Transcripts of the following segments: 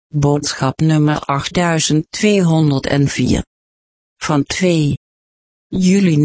Boodschap nummer 8204. Van 2 juli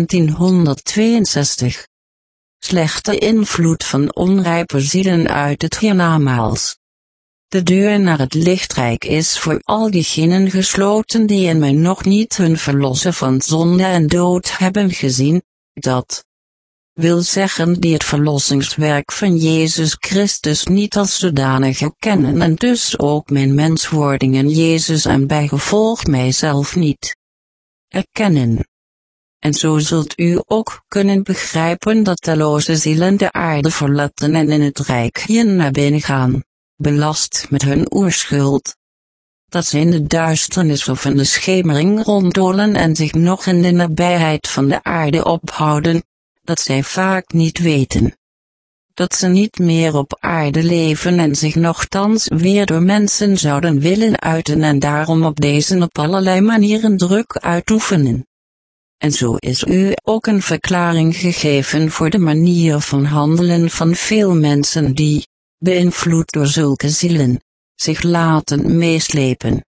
1962. Slechte invloed van onrijpe zielen uit het hiernamaals. De deur naar het lichtrijk is voor al diegenen gesloten die in mij nog niet hun verlosser van zonde en dood hebben gezien, dat wil zeggen die het verlossingswerk van Jezus Christus niet als zodanig erkennen en dus ook mijn menswording in Jezus en bijgevolg mijzelf niet erkennen. En zo zult u ook kunnen begrijpen dat talloze zielen de aarde verlaten en in het rijk hier naar binnen gaan, belast met hun oerschuld. Dat ze in de duisternis of in de schemering ronddolen en zich nog in de nabijheid van de aarde ophouden, dat zij vaak niet weten. Dat ze niet meer op aarde leven en zich nochtans weer door mensen zouden willen uiten en daarom op deze op allerlei manieren druk uitoefenen. En zo is u ook een verklaring gegeven voor de manier van handelen van veel mensen die, beïnvloed door zulke zielen, zich laten meeslepen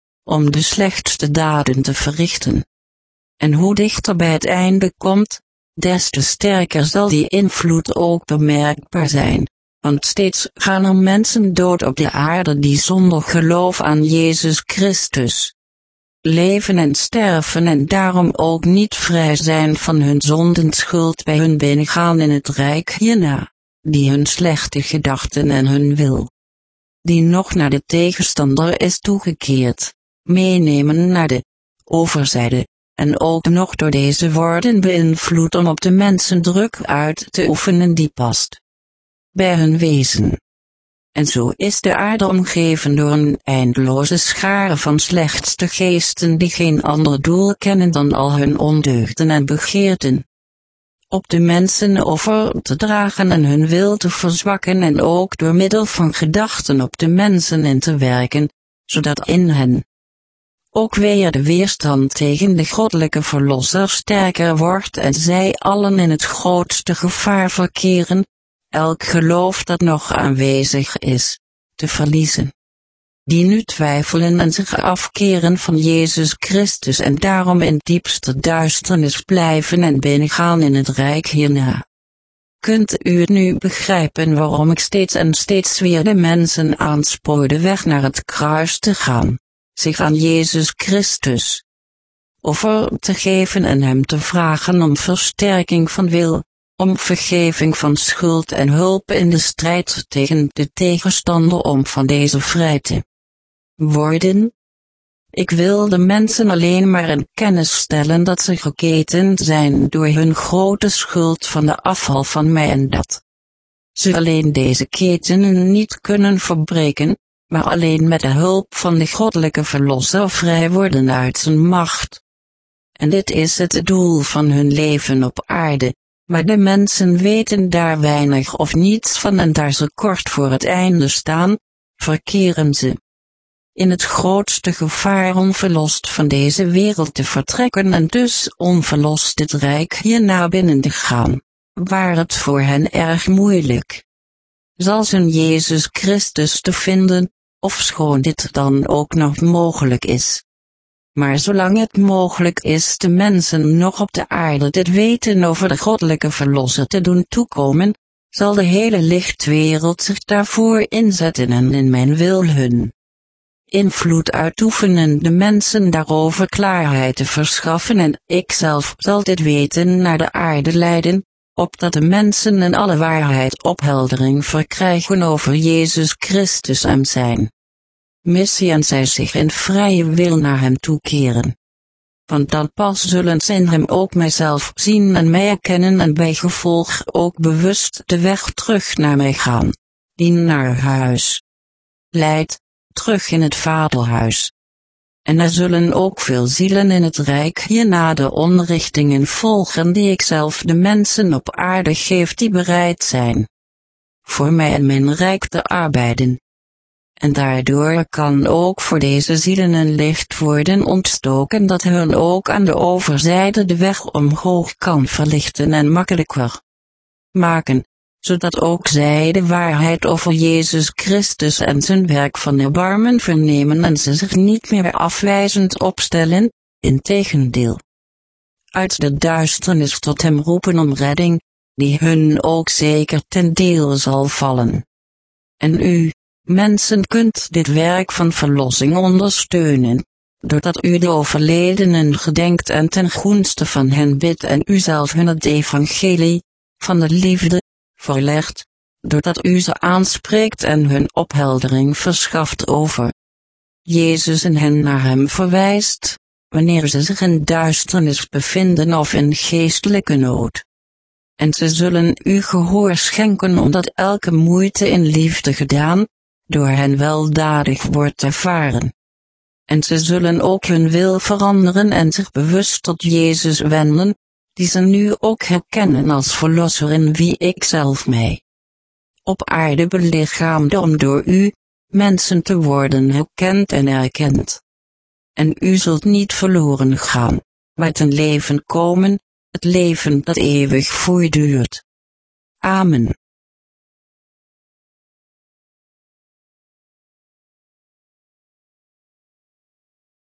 om de slechtste daden te verrichten. En hoe dichter bij het einde komt, des te sterker zal die invloed ook bemerkbaar zijn, want steeds gaan er mensen dood op de aarde die zonder geloof aan Jezus Christus leven en sterven en daarom ook niet vrij zijn van hun zondenschuld bij hun binnengaan in het rijk hierna, die hun slechte gedachten en hun wil, die nog naar de tegenstander is toegekeerd, meenemen naar de overzijde, en ook nog door deze worden beïnvloed om op de mensen druk uit te oefenen die past bij hun wezen. En zo is de aarde omgeven door een eindeloze schare van slechtste geesten die geen ander doel kennen dan al hun ondeugden en begeerten op de mensen over te dragen en hun wil te verzwakken en ook door middel van gedachten op de mensen in te werken, zodat in hen ook weer de weerstand tegen de goddelijke verlosser sterker wordt en zij allen in het grootste gevaar verkeren, elk geloof dat nog aanwezig is, te verliezen. Die nu twijfelen en zich afkeren van Jezus Christus en daarom in diepste duisternis blijven en binnengaan in het rijk hierna. Kunt u het nu begrijpen waarom ik steeds en steeds weer de mensen aanspoor de weg naar het kruis te gaan, zich aan Jezus Christus over te geven en hem te vragen om versterking van wil, om vergeving van schuld en hulp in de strijd tegen de tegenstander om van deze vrij te worden? Ik wil de mensen alleen maar in kennis stellen dat ze geketend zijn door hun grote schuld van de afval van mij en dat ze alleen deze ketenen niet kunnen verbreken, maar alleen met de hulp van de goddelijke verlosser vrij worden uit zijn macht. En dit is het doel van hun leven op aarde, maar de mensen weten daar weinig of niets van en daar ze kort voor het einde staan, verkeren ze in het grootste gevaar onverlost van deze wereld te vertrekken en dus onverlost het rijk hierna binnen te gaan, waar het voor hen erg moeilijk zal zijn Jezus Christus te vinden, ofschoon dit dan ook nog mogelijk is. Maar zolang het mogelijk is de mensen nog op de aarde dit weten over de goddelijke verlosser te doen toekomen, zal de hele lichtwereld zich daarvoor inzetten en in mijn wil hun invloed uitoefenen de mensen daarover klaarheid te verschaffen en ikzelf zal dit weten naar de aarde leiden, opdat de mensen in alle waarheid opheldering verkrijgen over Jezus Christus en zijn missie en zij zich in vrije wil naar hem toekeren. Want dan pas zullen ze in hem ook mijzelf zien en mij erkennen en bijgevolg ook bewust de weg terug naar mij gaan, die naar huis leidt, terug in het vaderhuis. En er zullen ook veel zielen in het rijk hierna de onrichtingen volgen die ik zelf de mensen op aarde geef die bereid zijn voor mij en mijn rijk te arbeiden. En daardoor kan ook voor deze zielen een licht worden ontstoken dat hun ook aan de overzijde de weg omhoog kan verlichten en makkelijker maken, zodat ook zij de waarheid over Jezus Christus en zijn werk van erbarmen vernemen en ze zich niet meer afwijzend opstellen, integendeel uit de duisternis tot hem roepen om redding, die hun ook zeker ten deel zal vallen. En u, mensen, kunt dit werk van verlossing ondersteunen, doordat u de overledenen gedenkt en ten gunste van hen bidt en u zelf hun het evangelie van de liefde voorlegt, doordat u ze aanspreekt en hun opheldering verschaft over Jezus en hen naar hem verwijst, wanneer ze zich in duisternis bevinden of in geestelijke nood. En ze zullen u gehoor schenken omdat elke moeite in liefde gedaan, door hen weldadig wordt ervaren. En ze zullen ook hun wil veranderen en zich bewust tot Jezus wenden, die ze nu ook herkennen als verlosser in wie ik zelf mij op aarde belichaamde om door u, mensen, te worden herkend en erkend. En u zult niet verloren gaan, maar ten leven komen, het leven dat eeuwig voortduurt. Amen.